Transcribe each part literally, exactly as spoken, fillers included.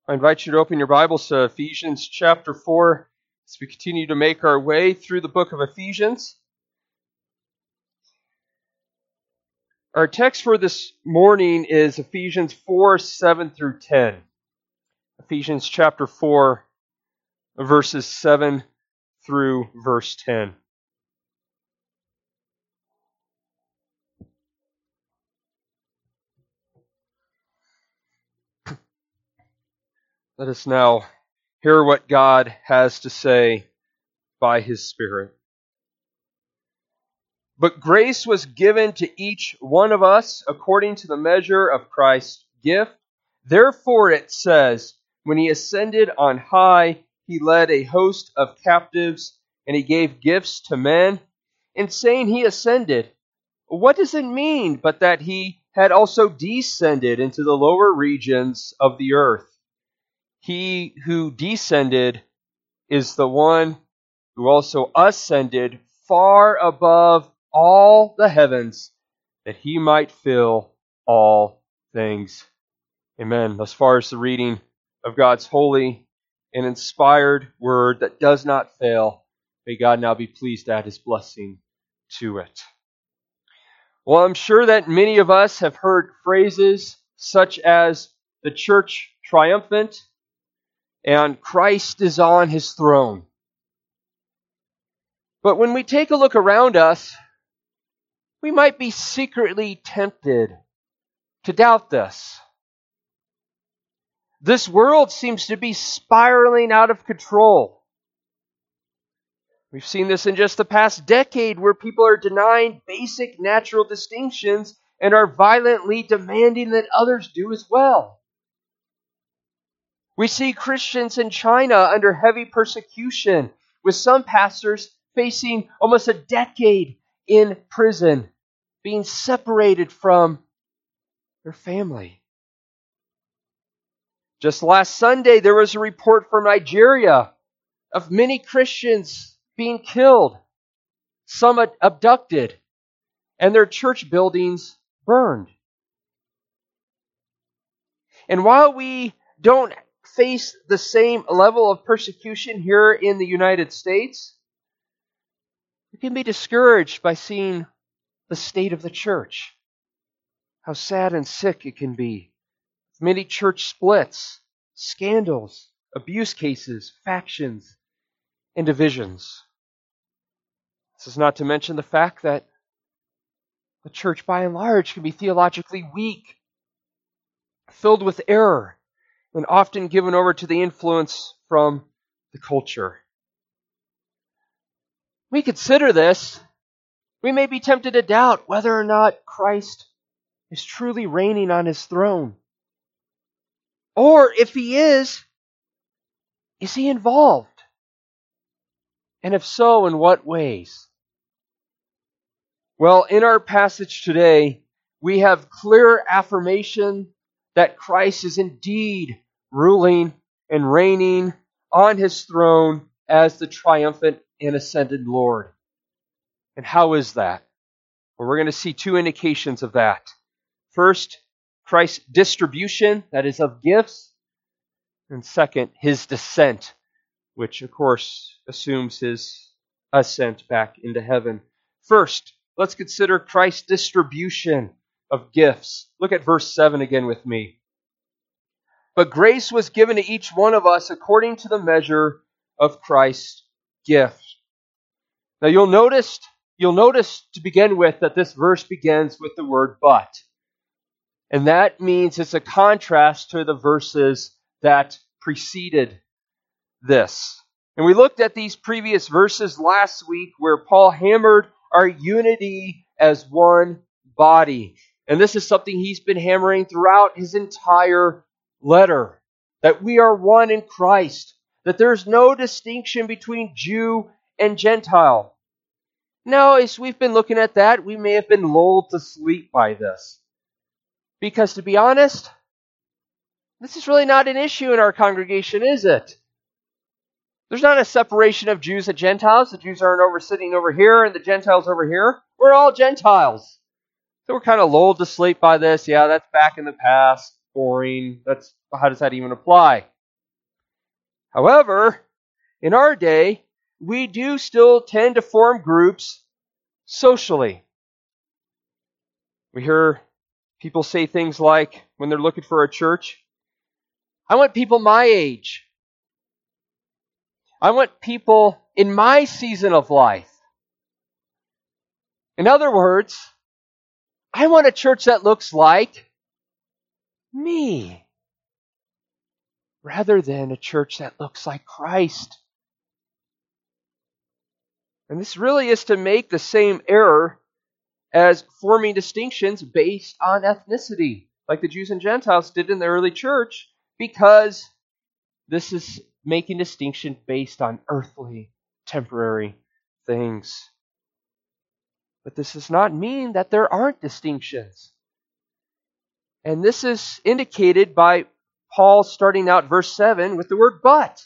I invite you to open your Bibles to Ephesians chapter four as we continue to make our way through the book of Ephesians. Our text for this morning is Ephesians four, seven through ten. Ephesians chapter four, verses seven through verse ten. Let us now hear what God has to say by His Spirit. But grace was given to each one of us according to the measure of Christ's gift. Therefore it says, when He ascended on high, He led a host of captives, and He gave gifts to men. In saying He ascended, what does it mean but that He had also descended into the lower regions of the earth? He who descended is the one who also ascended far above all the heavens, that He might fill all things. Amen. Thus far as the reading of God's holy and inspired word that does not fail. May God now be pleased to add His blessing to it. Well, I'm sure that many of us have heard phrases such as the church triumphant and Christ is on His throne. But when we take a look around us, we might be secretly tempted to doubt this. This world seems to be spiraling out of control. We've seen this in just the past decade where people are denying basic natural distinctions and are violently demanding that others do as well. We see Christians in China under heavy persecution, with some pastors facing almost a decade in prison, being separated from their family. Just last Sunday, there was a report from Nigeria of many Christians being killed, some abducted, and their church buildings burned. And while we don't face the same level of persecution here in the United States, we can be discouraged by seeing the state of the church, how sad and sick it can be. Many church splits, scandals, abuse cases, factions, and divisions. This is not to mention the fact that the church by and large can be theologically weak, filled with error, and often given over to the influence from the culture. We consider this, we may be tempted to doubt whether or not Christ is truly reigning on His throne. Or if He is, is He involved? And if so, in what ways? Well, in our passage today, we have clear affirmation that Christ is indeed ruling and reigning on His throne as the triumphant and ascended Lord. And how is that? Well, we're going to see two indications of that. First, Christ's distribution, that is of gifts. And second, His descent, which of course assumes His ascent back into heaven. First, let's consider Christ's distribution of gifts. Look at verse seven again with me. But grace was given to each one of us according to the measure of Christ's gift. Now you'll notice, you'll notice to begin with that this verse begins with the word but. And that means it's a contrast to the verses that preceded this. And we looked at these previous verses last week where Paul hammered our unity as one body. And this is something he's been hammering throughout his entire letter. That we are one in Christ. That there's no distinction between Jew and Gentile. Now, as we've been looking at that, we may have been lulled to sleep by this. Because to be honest, this is really not an issue in our congregation, is it? There's not a separation of Jews and Gentiles. The Jews aren't over sitting over here and the Gentiles over here. We're all Gentiles. So we're kind of lulled to sleep by this. Yeah, that's back in the past. Boring. That's how does that even apply? However, in our day, we do still tend to form groups socially. We hear people say things like, when they're looking for a church, I want people my age. I want people in my season of life. In other words, I want a church that looks like me, rather than a church that looks like Christ. And this really is to make the same error as forming distinctions based on ethnicity, like the Jews and Gentiles did in the early church, because this is making distinction based on earthly, temporary things. But this does not mean that there aren't distinctions. And this is indicated by Paul starting out verse seven with the word but.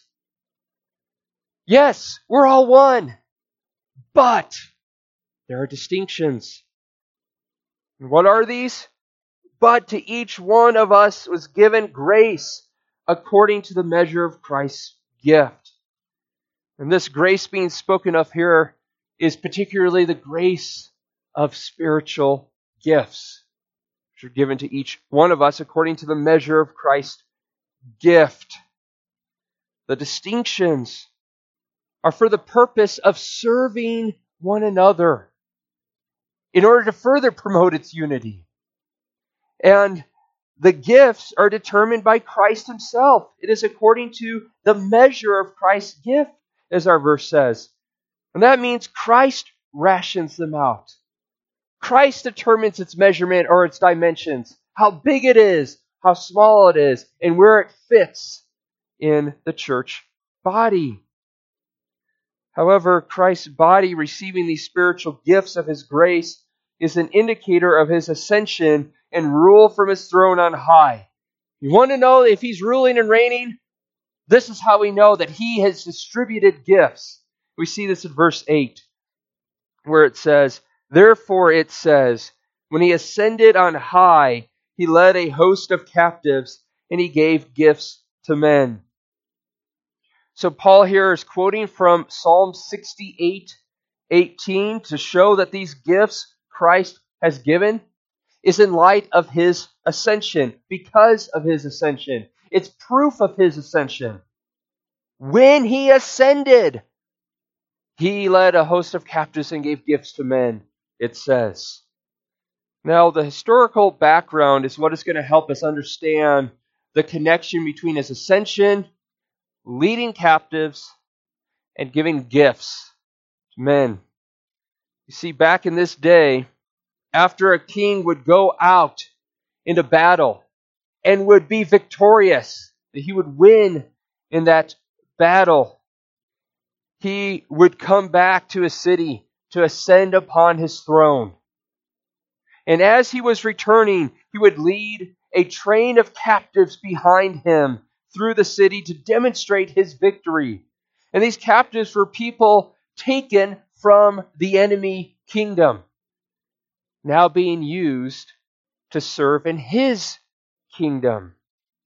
Yes, we're all one, but there are distinctions. And what are these? But to each one of us was given grace according to the measure of Christ's gift. And this grace being spoken of here is particularly the grace of spiritual gifts, which are given to each one of us according to the measure of Christ's gift. The distinctions are for the purpose of serving one another in order to further promote its unity. And the gifts are determined by Christ Himself. It is according to the measure of Christ's gift, as our verse says. And that means Christ rations them out. Christ determines its measurement or its dimensions, how big it is, how small it is, and where it fits in the church body. However, Christ's body receiving these spiritual gifts of His grace is an indicator of His ascension and rule from His throne on high. You want to know if He's ruling and reigning? This is how we know that He has distributed gifts. We see this in verse eight, where it says, Therefore it says, when He ascended on high, He led a host of captives, and He gave gifts to men. So Paul here is quoting from Psalm sixty-eight eighteen to show that these gifts Christ has given is in light of His ascension, because of His ascension. It's proof of His ascension. When He ascended, He led a host of captives and gave gifts to men, it says. Now, the historical background is what is going to help us understand the connection between His ascension, leading captives, and giving gifts to men. You see, back in this day, after a king would go out into battle and would be victorious, that he would win in that battle, he would come back to his city to ascend upon his throne. And as he was returning, he would lead a train of captives behind him through the city to demonstrate his victory. And these captives were people taken from the enemy kingdom, now being used to serve in his kingdom.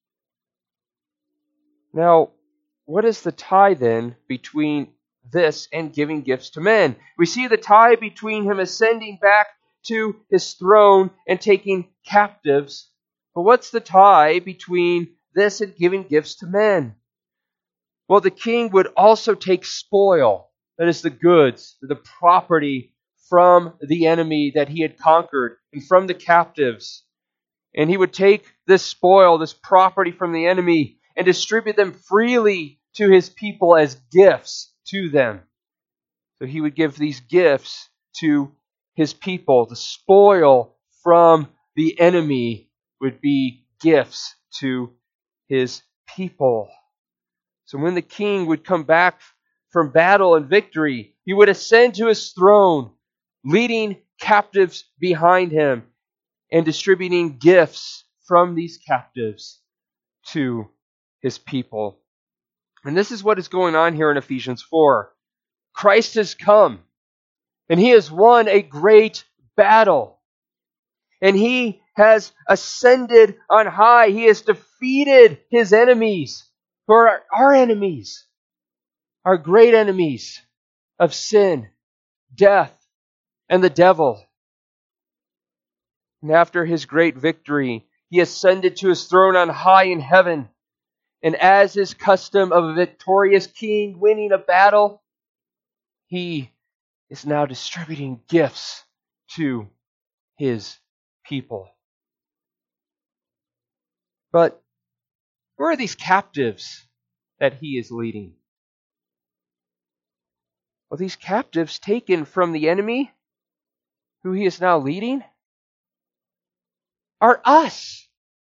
Now, what is the tie then between this and giving gifts to men? We see the tie between him ascending back to his throne and taking captives. But what's the tie between this and giving gifts to men? Well, the king would also take spoil, that is the goods, the property from the enemy that he had conquered and from the captives. And he would take this spoil, this property from the enemy, and distribute them freely to his people as gifts to them. So he would give these gifts to his people. The spoil from the enemy would be gifts to his people. So when the king would come back from battle and victory, he would ascend to his throne, leading captives behind him and distributing gifts from these captives to his people. And this is what is going on here in Ephesians four. Christ has come, and He has won a great battle. And He has ascended on high. He has defeated His enemies who are our enemies, our great enemies of sin, death, and the devil. And after his great victory, he ascended to his throne on high in heaven. And as is custom of a victorious king winning a battle, he is now distributing gifts to his people. But who are these captives that he is leading? Well, these captives taken from the enemy, who he is now leading, are us.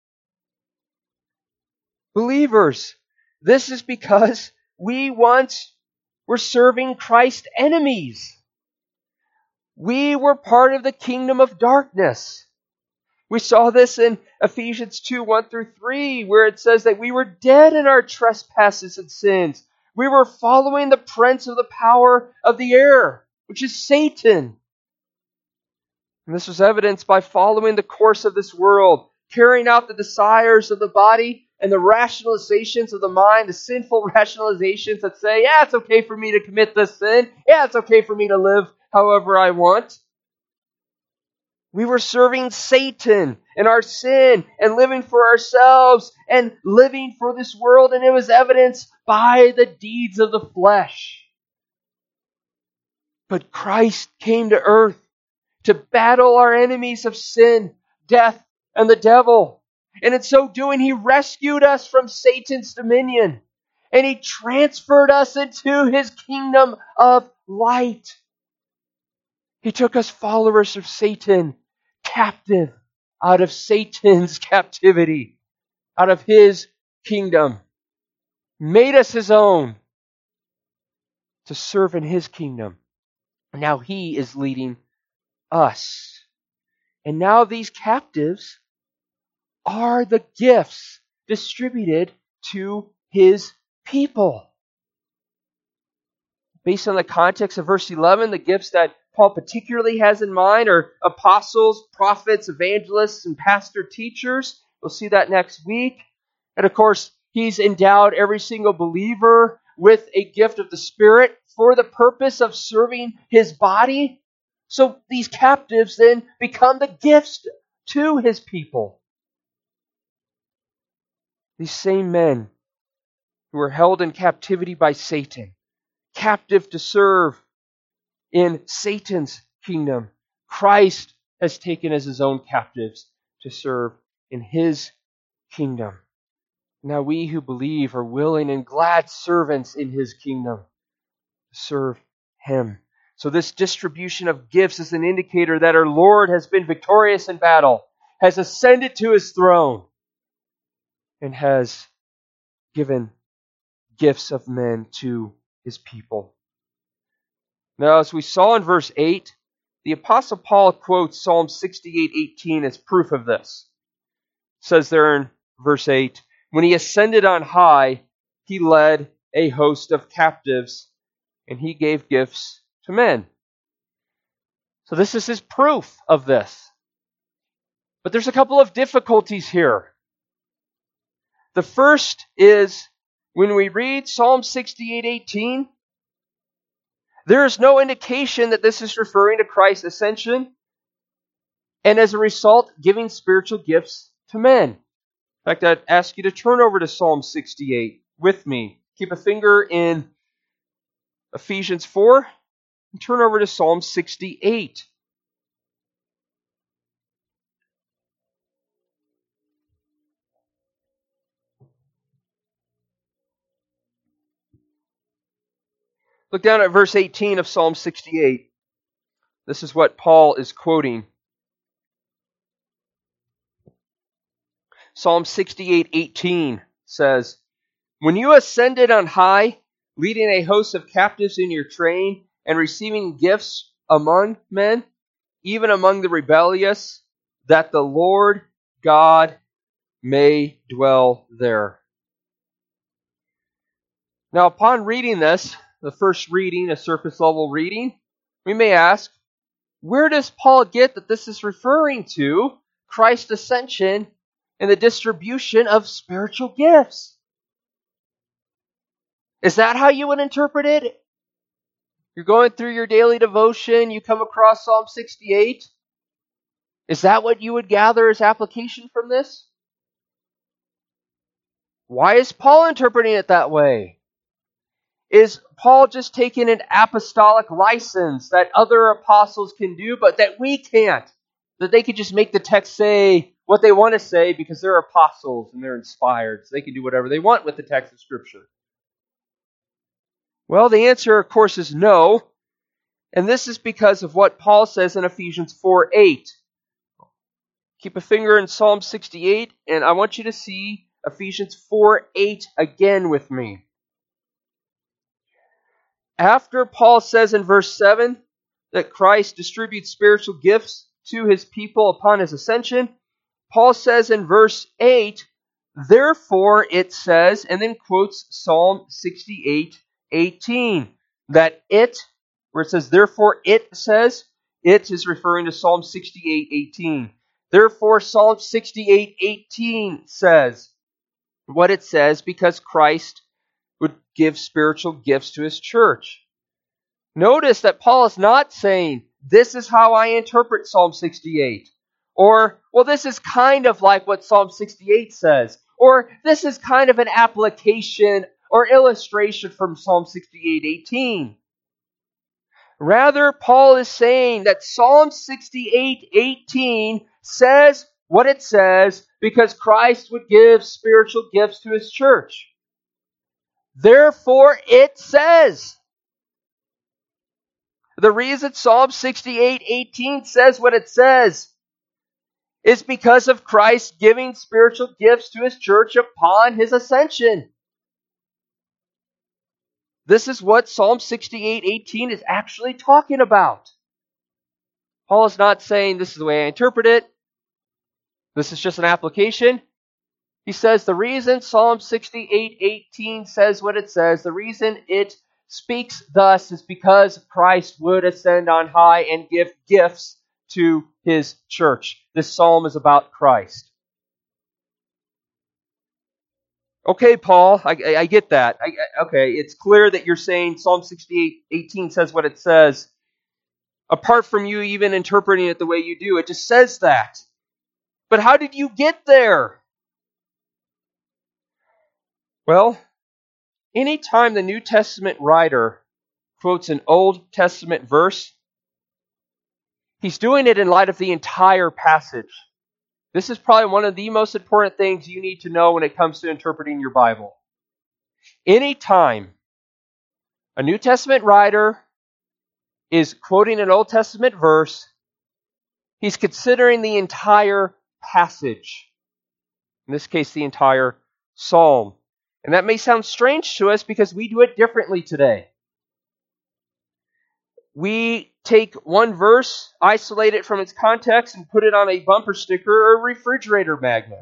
Believers, this is because we once were serving Christ's enemies. We were part of the kingdom of darkness. We saw this in Ephesians two, one through three, where it says that we were dead in our trespasses and sins. We were following the prince of the power of the air, which is Satan. And this was evidenced by following the course of this world, carrying out the desires of the body and the rationalizations of the mind, the sinful rationalizations that say, yeah, it's okay for me to commit this sin. Yeah, it's okay for me to live however I want. We were serving Satan and our sin and living for ourselves and living for this world, and it was evidenced by the deeds of the flesh. But Christ came to earth to battle our enemies of sin, death, and the devil. And in so doing, He rescued us from Satan's dominion, and He transferred us into His kingdom of light. He took us followers of Satan captive out of Satan's captivity, out of his kingdom, made us His own to serve in His kingdom. Now He is leading us. And now these captives are the gifts distributed to His people. Based on the context of verse eleven, the gifts that Paul particularly has in mind are apostles, prophets, evangelists, and pastor teachers. We'll see that next week. And of course, He's endowed every single believer with a gift of the Spirit for the purpose of serving His body. So these captives then become the gifts to His people. These same men who are held in captivity by Satan, captive to serve in Satan's kingdom, Christ has taken as His own captives to serve in His kingdom. Now we who believe are willing and glad servants in His kingdom to serve Him. So this distribution of gifts is an indicator that our Lord has been victorious in battle, has ascended to His throne, and has given gifts of men to His people. Now, as we saw in verse eight, the Apostle Paul quotes Psalm sixty-eight eighteen as proof of this. It says there in verse eight, when He ascended on high, He led a host of captives, and He gave gifts to men. So this is his proof of this. But there's a couple of difficulties here. The first is when we read Psalm sixty-eight eighteen, there is no indication that this is referring to Christ's ascension, and as a result, giving spiritual gifts to men. In fact, I'd ask you to turn over to Psalm sixty-eight with me. Keep a finger in Ephesians four, and turn over to Psalm sixty-eight. Look down at verse eighteen of Psalm sixty-eight. This is what Paul is quoting. Psalm sixty-eight eighteen says, when you ascended on high, leading a host of captives in your train, and receiving gifts among men, even among the rebellious, that the Lord God may dwell there. Now, upon reading this, the first reading, a surface level reading, we may ask, where does Paul get that this is referring to Christ's ascension and the distribution of spiritual gifts? Is that how you would interpret it? You're going through your daily devotion, you come across Psalm sixty-eight. Is that what you would gather as application from this? Why is Paul interpreting it that way? Is Paul just taking an apostolic license that other apostles can do, but that we can't? That they could just make the text say what they want to say because they're apostles and they're inspired, so they can do whatever they want with the text of Scripture? Well, the answer, of course, is no. And this is because of what Paul says in Ephesians four eight. Keep a finger in Psalm sixty-eight, and I want you to see Ephesians four eight again with me. After Paul says in verse seven that Christ distributes spiritual gifts to his people upon his ascension, Paul says in verse eight, therefore it says, and then quotes Psalm sixty-eight eighteen, that it, where it says, therefore it says, it is referring to Psalm sixty-eight eighteen. Therefore, Psalm sixty-eight eighteen says what it says because Christ would give spiritual gifts to his church. Notice that Paul is not saying, this is how I interpret Psalm sixty-eight. Or, well, this is kind of like what Psalm sixty-eight says. Or, this is kind of an application or illustration from Psalm sixty-eight eighteen. Rather, Paul is saying that Psalm sixty-eight eighteen says what it says because Christ would give spiritual gifts to his church. Therefore, it says. The reason Psalm sixty-eight eighteen says what it says is because of Christ giving spiritual gifts to his church upon his ascension. This is what Psalm sixty-eight eighteen is actually talking about. Paul is not saying this is the way I interpret it. This is just an application. He says the reason Psalm sixty-eight eighteen says what it says, the reason it speaks thus is because Christ would ascend on high and give gifts to his church. This psalm is about Christ. Okay, Paul, I, I, I get that. I, I, okay, it's clear that you're saying Psalm sixty-eight eighteen says what it says. Apart from you even interpreting it the way you do, it just says that. But how did you get there? Well, anytime the New Testament writer quotes an Old Testament verse, he's doing it in light of the entire passage. This is probably one of the most important things you need to know when it comes to interpreting your Bible. Anytime a New Testament writer is quoting an Old Testament verse, he's considering the entire passage. In this case, the entire psalm. And that may sound strange to us because we do it differently today. We take one verse, isolate it from its context, and put it on a bumper sticker or a refrigerator magnet.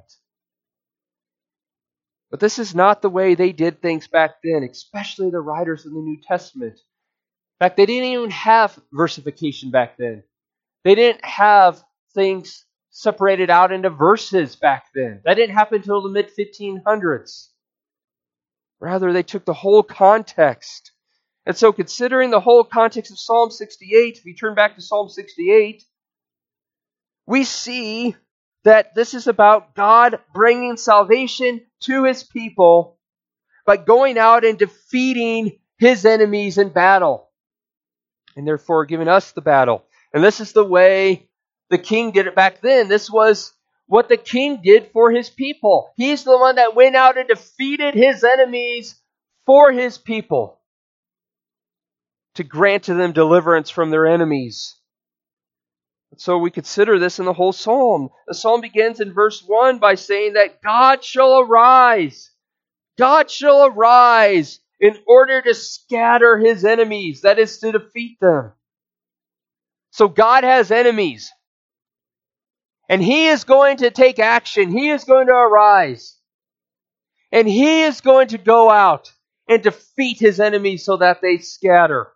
But this is not the way they did things back then, especially the writers in the New Testament. In fact, they didn't even have versification back then. They didn't have things separated out into verses back then. That didn't happen until the mid fifteen hundreds. Rather, they took the whole context. And so considering the whole context of Psalm sixty-eight, if you turn back to Psalm sixty-eight, we see that this is about God bringing salvation to his people by going out and defeating his enemies in battle, and therefore giving us the battle. And this is the way the king did it back then. This was what the king did for his people. He's the one that went out and defeated his enemies for his people, to grant to them deliverance from their enemies. So we consider this in the whole psalm. The psalm begins in verse one by saying that God shall arise. God shall arise in order to scatter his enemies, that is, to defeat them. So God has enemies. And he is going to take action. He is going to arise. And he is going to go out and defeat his enemies so that they scatter.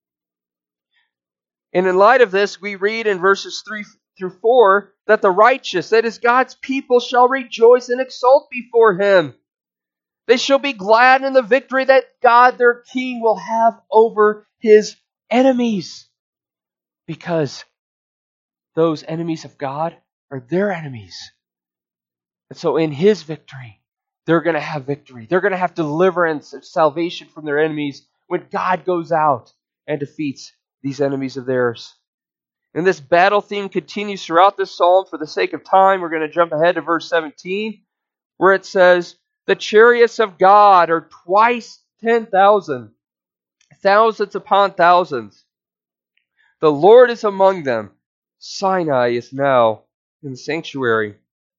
And in light of this, we read in verses three through four that the righteous, that is God's people, shall rejoice and exult before him. They shall be glad in the victory that God their King will have over his enemies. Because those enemies of God are their enemies. And so in his victory, they're going to have victory. They're going to have deliverance and salvation from their enemies when God goes out and defeats these enemies of theirs. And this battle theme continues throughout this psalm. For the sake of time, we're going to jump ahead to verse seventeen, where it says, the chariots of God are twice ten thousand, thousands upon thousands. The Lord is among them. Sinai is now in the sanctuary.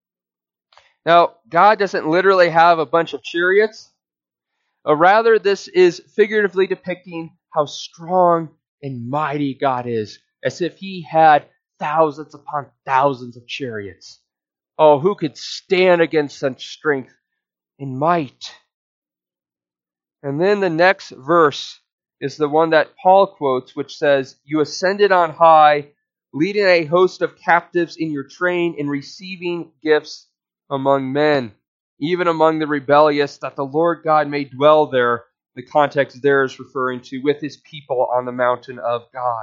Now, God doesn't literally have a bunch of chariots. Or rather, this is figuratively depicting how strong and mighty God is, as if he had thousands upon thousands of chariots. Oh, who could stand against such strength and might? And then the next verse is the one that Paul quotes, which says, you ascended on high, leading a host of captives in your train and receiving gifts among men, even among the rebellious, that the Lord God may dwell there. The context there is referring to with his people on the mountain of God.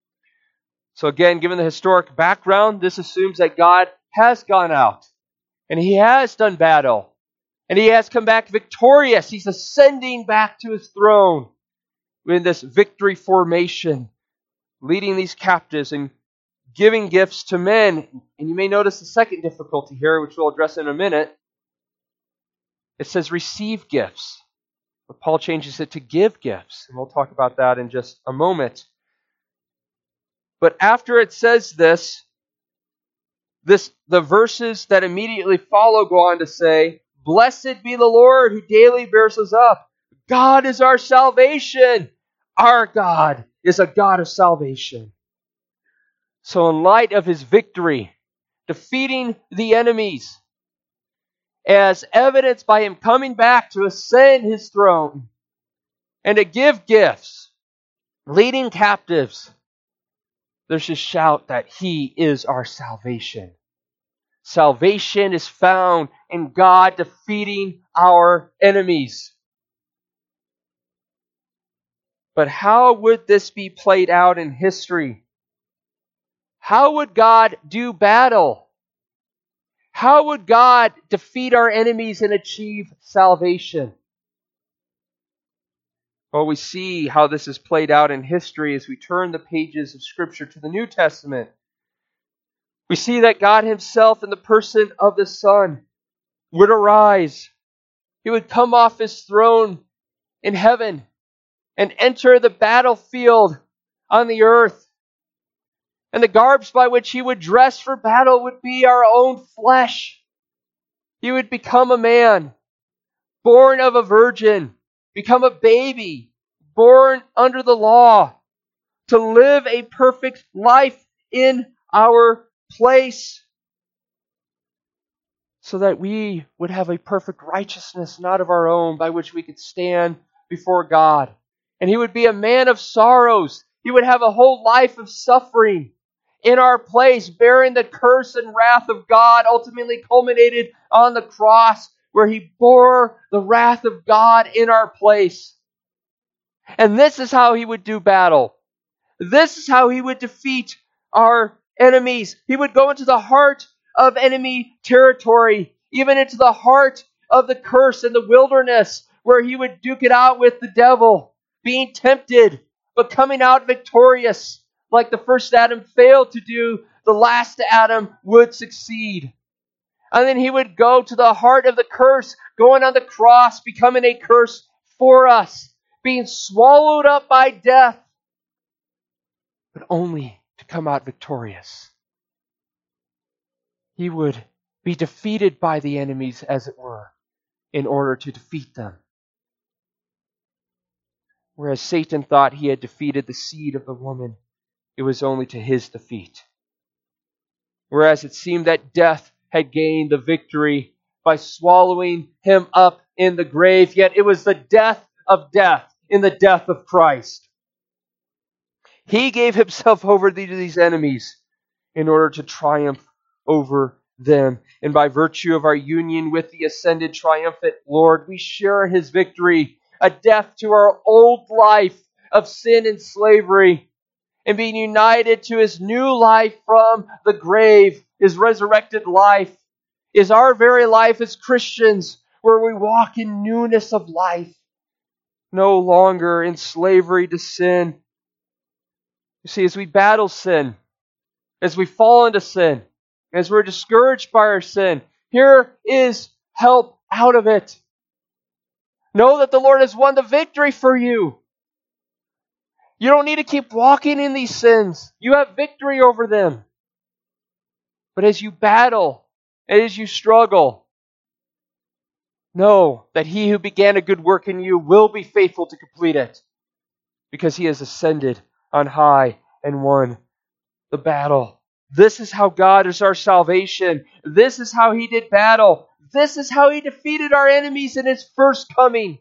So again, given the historic background, this assumes that God has gone out and he has done battle and he has come back victorious. He's ascending back to his throne in this victory formation, leading these captives and giving gifts to men. And you may notice the second difficulty here, which we'll address in a minute. It says receive gifts. But Paul changes it to give gifts. And we'll talk about that in just a moment. But after it says this, this the verses that immediately follow go on to say, blessed be the Lord who daily bears us up. God is our salvation. Our God is a God of salvation. So in light of his victory, defeating the enemies, as evidenced by him coming back to ascend his throne and to give gifts, leading captives, there's a shout that he is our salvation. Salvation is found in God defeating our enemies. But how would this be played out in history? How would God do battle? How would God defeat our enemies and achieve salvation? Well, we see how this is played out in history as we turn the pages of Scripture to the New Testament. We see that God himself in the person of the Son would arise. He would come off his throne in heaven and enter the battlefield on the earth. And the garbs by which he would dress for battle would be our own flesh. He would become a man, born of a virgin, become a baby, born under the law, to live a perfect life in our place, so that we would have a perfect righteousness not of our own by which we could stand before God. And he would be a man of sorrows. He would have a whole life of suffering in our place, bearing the curse and wrath of God, ultimately culminated on the cross, where he bore the wrath of God in our place. And this is how he would do battle. This is how he would defeat our enemies. He would go into the heart of enemy territory, even into the heart of the curse in the wilderness, where he would duke it out with the devil, being tempted, but coming out victorious. Like the first Adam failed to do, the last Adam would succeed. And then he would go to the heart of the curse, going on the cross, becoming a curse for us, being swallowed up by death, but only to come out victorious. He would be defeated by the enemies, as it were, in order to defeat them. Whereas Satan thought he had defeated the seed of the woman, it was only to his defeat. Whereas it seemed that death had gained the victory by swallowing him up in the grave, yet it was the death of death in the death of Christ. He gave himself over to these enemies in order to triumph over them. And by virtue of our union with the ascended triumphant Lord, we share His victory, a death to our old life of sin and slavery, and being united to His new life from the grave, His resurrected life, is our very life as Christians, where we walk in newness of life, no longer in slavery to sin. You see, as we battle sin, as we fall into sin, as we're discouraged by our sin, here is help out of it. Know that the Lord has won the victory for you. You don't need to keep walking in these sins. You have victory over them. But as you battle, as you struggle, know that He who began a good work in you will be faithful to complete it, because He has ascended on high and won the battle. This is how God is our salvation. This is how He did battle. This is how He defeated our enemies in His first coming.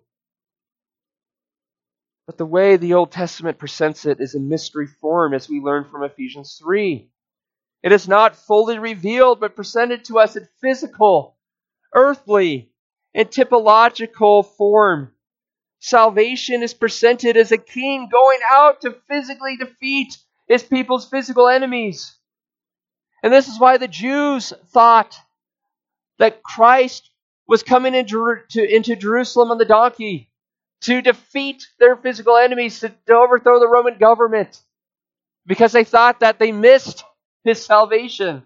But the way the Old Testament presents it is in mystery form, as we learn from Ephesians three. It is not fully revealed, but presented to us in physical, earthly, and typological form. Salvation is presented as a king going out to physically defeat His people's physical enemies. And this is why the Jews thought that Christ was coming into, to, into Jerusalem on the donkey to defeat their physical enemies, to, to overthrow the Roman government, because they thought that they missed His salvation.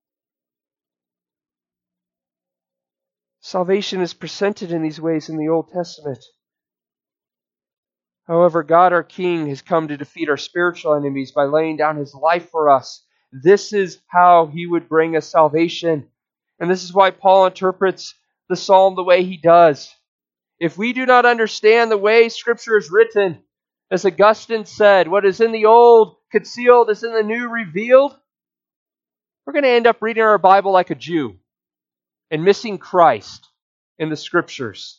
Salvation is presented in these ways in the Old Testament. However, God our King has come to defeat our spiritual enemies by laying down His life for us. This is how He would bring us salvation. And this is why Paul interprets the psalm the way he does. If we do not understand the way Scripture is written, as Augustine said, what is in the old concealed is in the new revealed, we're going to end up reading our Bible like a Jew and missing Christ in the Scriptures.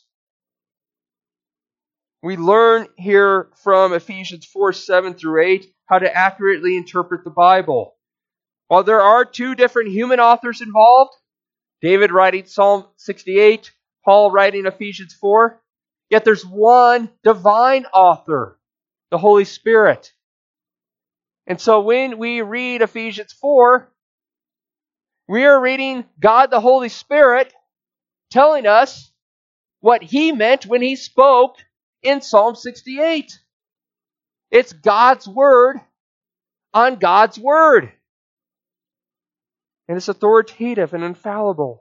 We learn here from Ephesians four, seven through eight how to accurately interpret the Bible. While there are two different human authors involved, David writing Psalm sixty-eight, Paul writing Ephesians four, yet there's one divine author, the Holy Spirit. And so when we read Ephesians four, we are reading God the Holy Spirit telling us what He meant when He spoke in Psalm sixty-eight. It's God's Word on God's Word. And it's authoritative and infallible.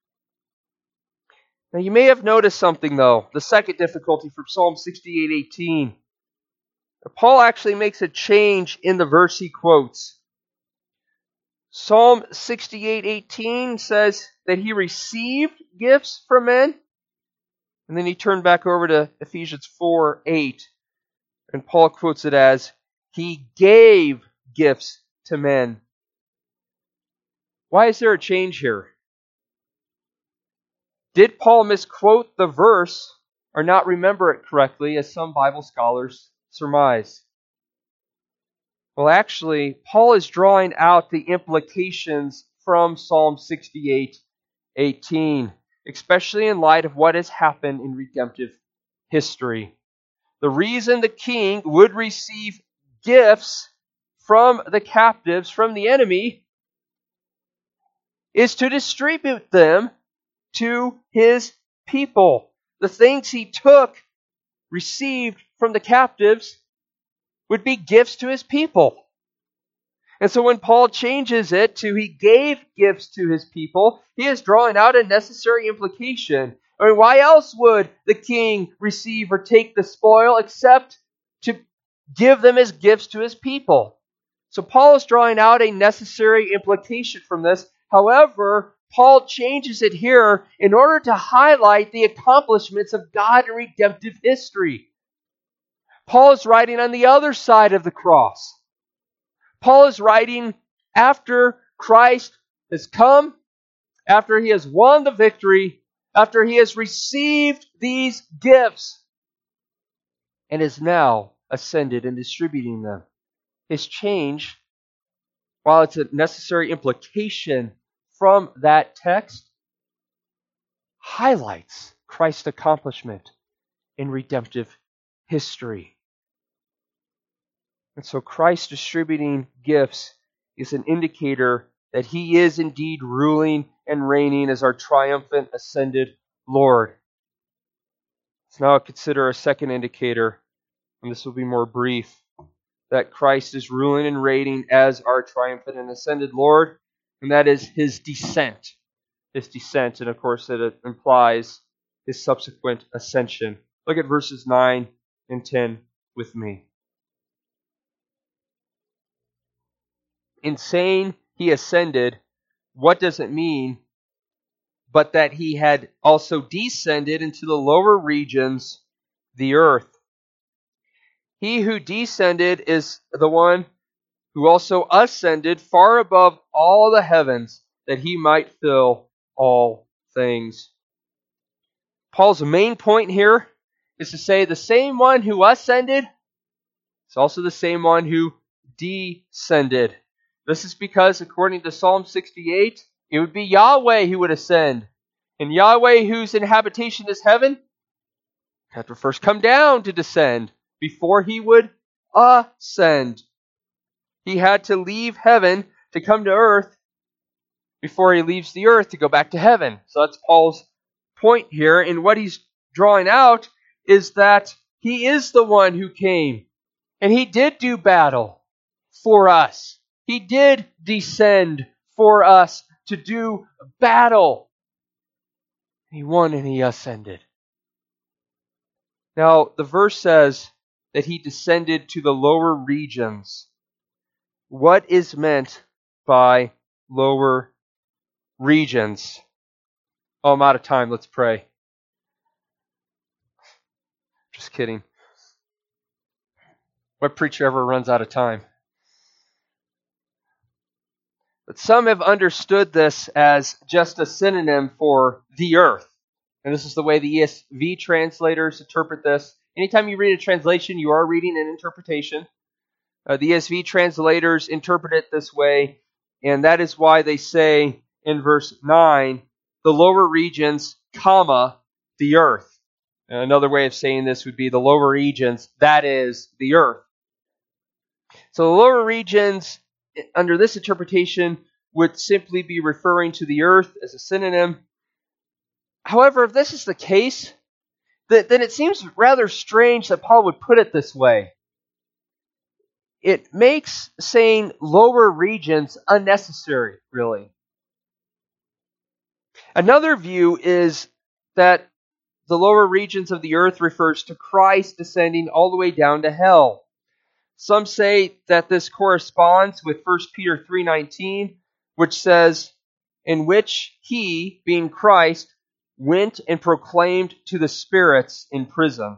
Now you may have noticed something though, the second difficulty from Psalm sixty-eight eighteen. Paul actually makes a change in the verse he quotes. Psalm sixty-eight eighteen says that he received gifts from men. And then he turned back over to Ephesians four eight. And Paul quotes it as, He gave gifts to men. Why is there a change here? Did Paul misquote the verse or not remember it correctly, as some Bible scholars surmise? Well, actually, Paul is drawing out the implications from Psalm sixty-eight eighteen, especially in light of what has happened in redemptive history. The reason the king would receive gifts from the captives, from the enemy, is to distribute them to his people. The things he took, received from the captives, would be gifts to his people. And so when Paul changes it to he gave gifts to his people, he is drawing out a necessary implication. I mean, why else would the king receive or take the spoil except to give them as gifts to his people? So Paul is drawing out a necessary implication from this. However, Paul changes it here in order to highlight the accomplishments of God in redemptive history. Paul is writing on the other side of the cross. Paul is writing after Christ has come, after He has won the victory, after He has received these gifts, and is now ascended and distributing them. His change, while it's a necessary implication from that text highlights Christ's accomplishment in redemptive history. And so Christ distributing gifts is an indicator that He is indeed ruling and reigning as our triumphant ascended Lord. Let's now consider a second indicator, and this will be more brief, that Christ is ruling and reigning as our triumphant and ascended Lord, and that is His descent. His descent, and of course it implies His subsequent ascension. Look at verses nine and ten with me. In saying He ascended, what does it mean but that He had also descended into the lower regions, the earth? He who descended is the one who also ascended far above all the heavens, that He might fill all things. Paul's main point here is to say the same one who ascended is also the same one who descended. This is because, according to Psalm sixty-eight, it would be Yahweh who would ascend. And Yahweh, whose inhabitation is heaven, had to first come down to descend before He would ascend. He had to leave heaven to come to earth before He leaves the earth to go back to heaven. So that's Paul's point here. And what he's drawing out is that He is the one who came. And He did do battle for us. He did descend for us to do battle. He won and He ascended. Now, the verse says that He descended to the lower regions. What is meant by lower regions? Oh, I'm out of time. Let's pray. Just kidding. What preacher ever runs out of time? But some have understood this as just a synonym for the earth. And this is the way the E S V translators interpret this. Anytime you read a translation, you are reading an interpretation. Uh, the E S V translators interpret it this way, and that is why they say in verse nine, the lower regions, comma, the earth. And another way of saying this would be the lower regions, that is, the earth. So the lower regions, under this interpretation, would simply be referring to the earth as a synonym. However, if this is the case, then it seems rather strange that Paul would put it this way. It makes saying lower regions unnecessary, really. Another view is that the lower regions of the earth refers to Christ descending all the way down to hell. Some say that this corresponds with First Peter three nineteen, which says, in which He, being Christ, went and proclaimed to the spirits in prison.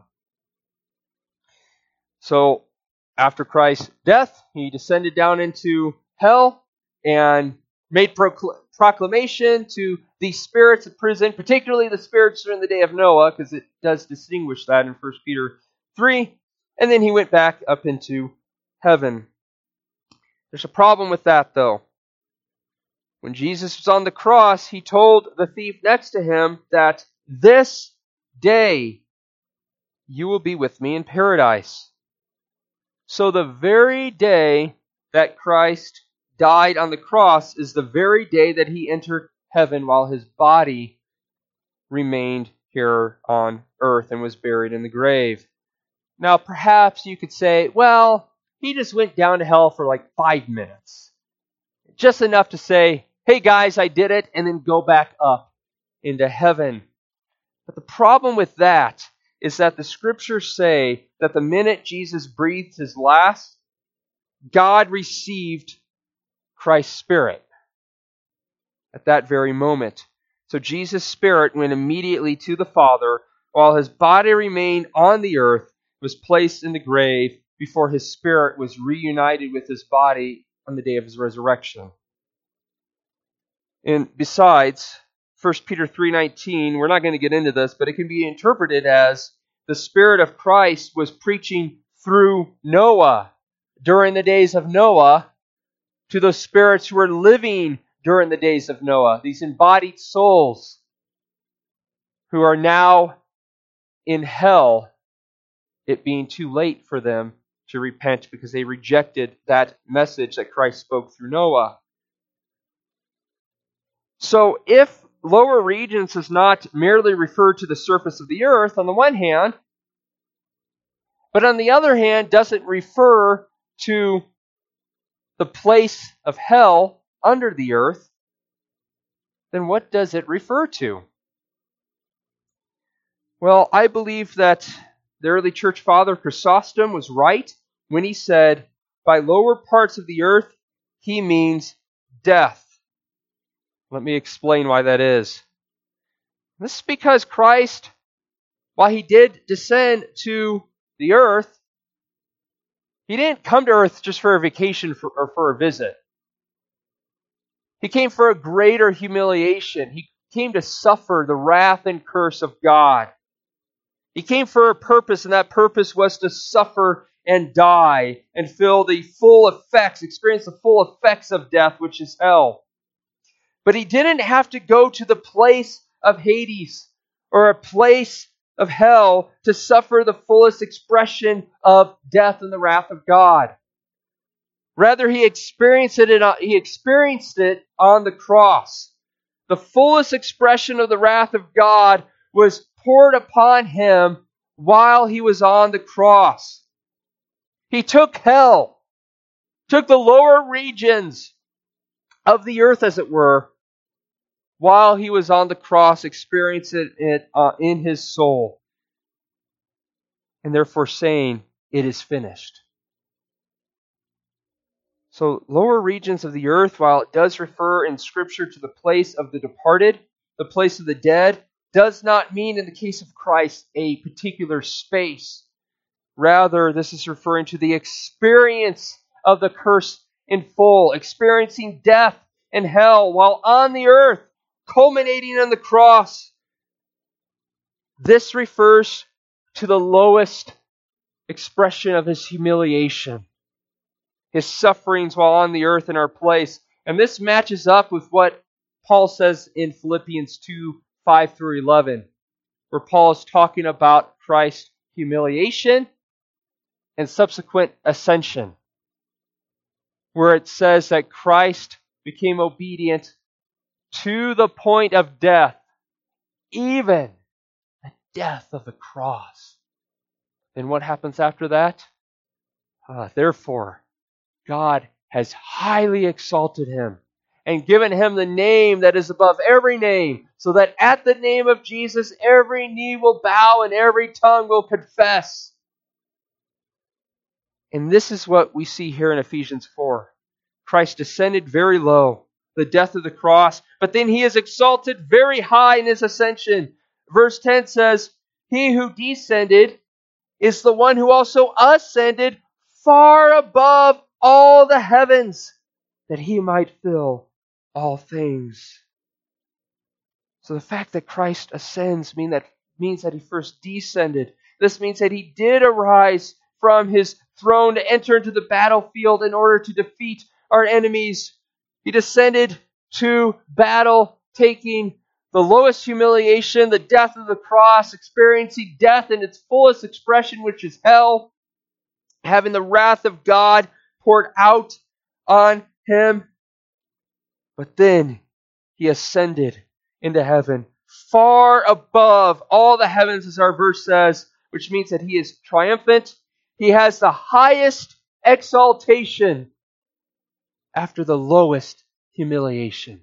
So, after Christ's death, He descended down into hell and made procl- proclamation to the spirits of prison, particularly the spirits during the day of Noah, because it does distinguish that in First Peter three. And then He went back up into heaven. There's a problem with that, though. When Jesus was on the cross, He told the thief next to Him that this day you will be with Me in paradise. So the very day that Christ died on the cross is the very day that He entered heaven while His body remained here on earth and was buried in the grave. Now, perhaps you could say, well, He just went down to hell for like five minutes. Just enough to say, hey guys, I did it, and then go back up into heaven. But the problem with that is that the Scriptures say that the minute Jesus breathed His last, God received Christ's Spirit at that very moment. So Jesus' Spirit went immediately to the Father, while His body remained on the earth, was placed in the grave before His Spirit was reunited with His body on the day of His resurrection. And besides, First Peter three nineteen, we're not going to get into this, but it can be interpreted as the Spirit of Christ was preaching through Noah during the days of Noah to those spirits who were living during the days of Noah, these embodied souls who are now in hell, it being too late for them to repent because they rejected that message that Christ spoke through Noah. So if lower regions does not merely refer to the surface of the earth on the one hand, but on the other hand doesn't refer to the place of hell under the earth, then what does it refer to? Well, I believe that the early church father Chrysostom was right when he said, by lower parts of the earth, he means death. Let me explain why that is. This is because Christ, while he did descend to the earth, he didn't come to earth just for a vacation for, or for a visit. He came for a greater humiliation. He came to suffer the wrath and curse of God. He came for a purpose, and that purpose was to suffer and die and feel the full effects, experience the full effects of death, which is hell. But he didn't have to go to the place of Hades or a place of hell to suffer the fullest expression of death and the wrath of God. Rather, he experienced it, in, he experienced it on the cross. The fullest expression of the wrath of God was poured upon him while he was on the cross. He took hell, took the lower regions of the earth, as it were, while he was on the cross, experiencing it uh, in his soul, and therefore saying, it is finished. So, lower regions of the earth, while it does refer in Scripture to the place of the departed, the place of the dead, does not mean in the case of Christ a particular space. Rather, this is referring to the experience of the curse in full, experiencing death and hell while on the earth, culminating on the cross. This refers to the lowest expression of his humiliation, his sufferings while on the earth in our place. And this matches up with what Paul says in Philippians two, five through eleven, where Paul is talking about Christ's humiliation and subsequent ascension, where it says that Christ became obedient to the point of death, even the death of the cross. And what happens after that? Uh, Therefore, God has highly exalted him and given him the name that is above every name, so that at the name of Jesus every knee will bow and every tongue will confess. And this is what we see here in Ephesians four. Christ descended very low, the death of the cross, but then he is exalted very high in his ascension. Verse ten says, he who descended is the one who also ascended far above all the heavens, that he might fill all things. So the fact that Christ ascends mean that, means that he first descended. This means that he did arise from his throne to enter into the battlefield in order to defeat our enemies. He descended to battle, taking the lowest humiliation, the death of the cross, experiencing death in its fullest expression, which is hell, having the wrath of God poured out on him. But then he ascended into heaven, far above all the heavens, as our verse says, which means that he is triumphant. He has the highest exaltation after the lowest humiliation.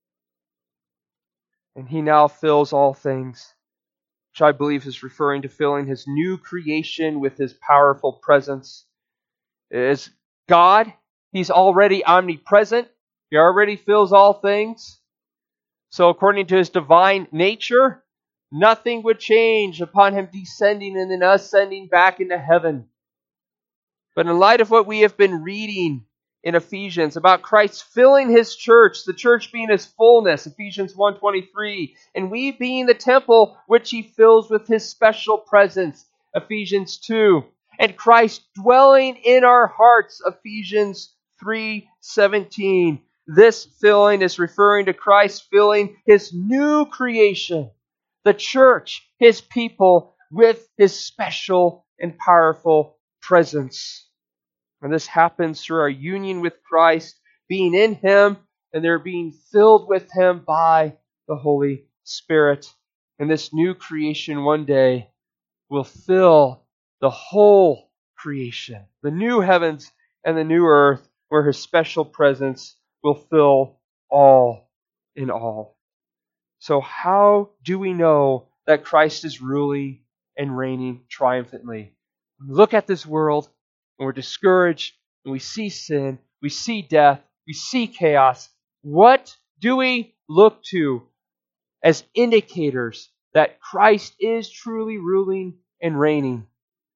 And he now fills all things, which I believe is referring to filling his new creation with his powerful presence. As God, he's already omnipresent. He already fills all things. So according to his divine nature, nothing would change upon him descending and then ascending back into heaven. But in light of what we have been reading in Ephesians about Christ filling his church, the church being his fullness, Ephesians one twenty-three, and we being the temple which he fills with his special presence, Ephesians two, and Christ dwelling in our hearts, Ephesians three seventeen, This filling is referring to Christ filling His new creation, the church, His people, with His special and powerful presence. And this happens through our union with Christ, being in Him, and they're being filled with Him by the Holy Spirit. And this new creation one day will fill the whole creation, the new heavens and the new earth, where His special presence will fill all in all. So how do we know that Christ is ruling and reigning triumphantly? When we look at this world and we're discouraged and we see sin, we see death, we see chaos, what do we look to as indicators that Christ is truly ruling and reigning?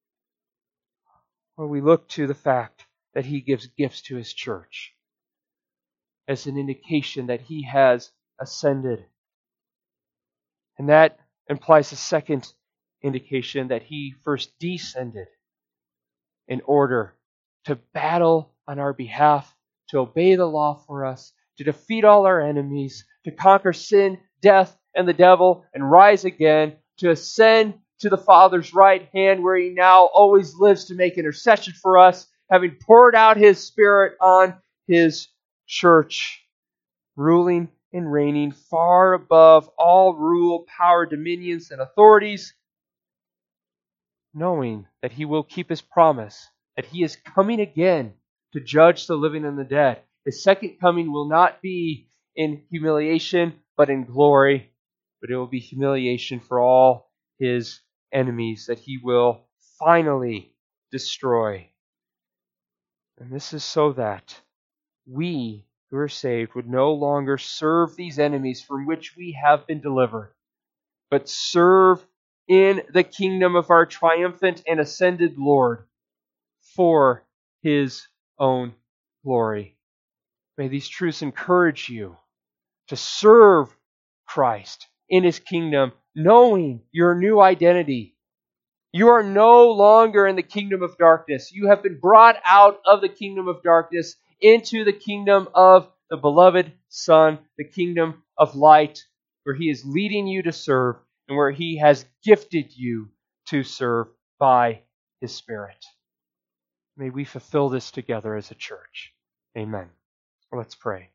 Well, we look to the fact that He gives gifts to His church as an indication that He has ascended. And that implies a second indication that He first descended in order to battle on our behalf, to obey the law for us, to defeat all our enemies, to conquer sin, death, and the devil, and rise again, to ascend to the Father's right hand, where He now always lives to make intercession for us, having poured out His Spirit on His church, ruling and reigning far above all rule, power, dominions, and authorities, knowing that He will keep His promise, that He is coming again to judge the living and the dead. His second coming will not be in humiliation, but in glory. But it will be humiliation for all His enemies that He will finally destroy. And this is so that we who are saved would no longer serve these enemies from which we have been delivered, but serve in the kingdom of our triumphant and ascended Lord for His own glory. May these truths encourage you to serve Christ in His kingdom, knowing your new identity. You are no longer in the kingdom of darkness. You have been brought out of the kingdom of darkness into the kingdom of the beloved Son, the kingdom of light, where He is leading you to serve and where He has gifted you to serve by His Spirit. May we fulfill this together as a church. Amen. Let's pray.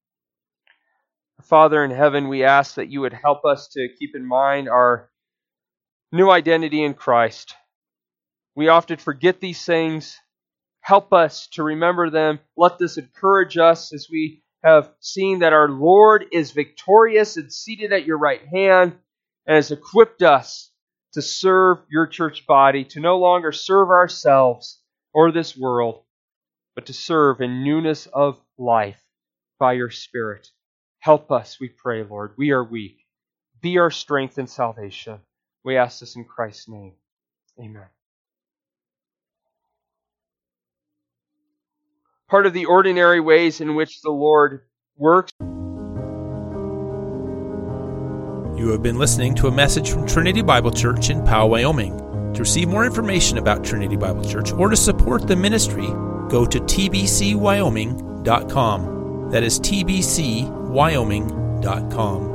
Father in heaven, we ask that You would help us to keep in mind our new identity in Christ. We often forget these things. Help us to remember them. Let this encourage us as we have seen that our Lord is victorious and seated at Your right hand and has equipped us to serve Your church body, to no longer serve ourselves or this world, but to serve in newness of life by Your Spirit. Help us, we pray, Lord. We are weak. Be our strength and salvation. We ask this in Christ's name. Amen. Part of the ordinary ways in which the Lord works. You have been listening to a message from Trinity Bible Church in Powell, Wyoming. To receive more information about Trinity Bible Church or to support the ministry, go to t b c wyoming dot com. That is t b c wyoming dot com.